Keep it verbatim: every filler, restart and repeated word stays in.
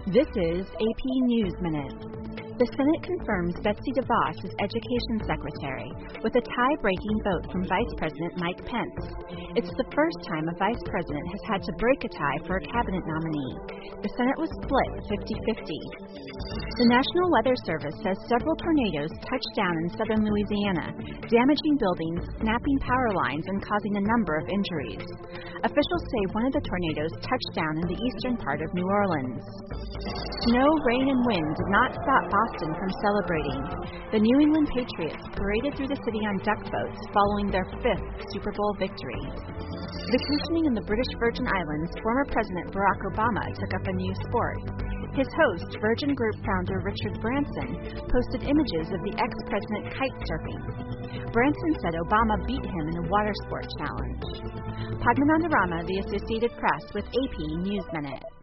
This is A P News Minute. The Senate confirms Betsy DeVos as Education Secretary with a tie-breaking vote from Vice President Mike Pence. It's the first time a vice president has had to break a tie for a cabinet nominee. The Senate was split fifty-fifty. The National Weather Service says several tornadoes touched down in southern Louisiana, damaging buildings, snapping power lines, and causing a number of injuries. Officials say one of the tornadoes touched down in the eastern part of New Orleans. Snow, rain, and wind did not stop Boston from celebrating. The New England Patriots paraded through the city on duck boats following their fifth Super Bowl victory. Vacationing in the British Virgin Islands, former President Barack Obama took up a new sport. His host, Virgin Group founder Richard Branson, posted images of the ex-president kite surfing. Branson said Obama beat him in a water sport challenge. Padmanandarama, The Associated Press, with A P News Minute.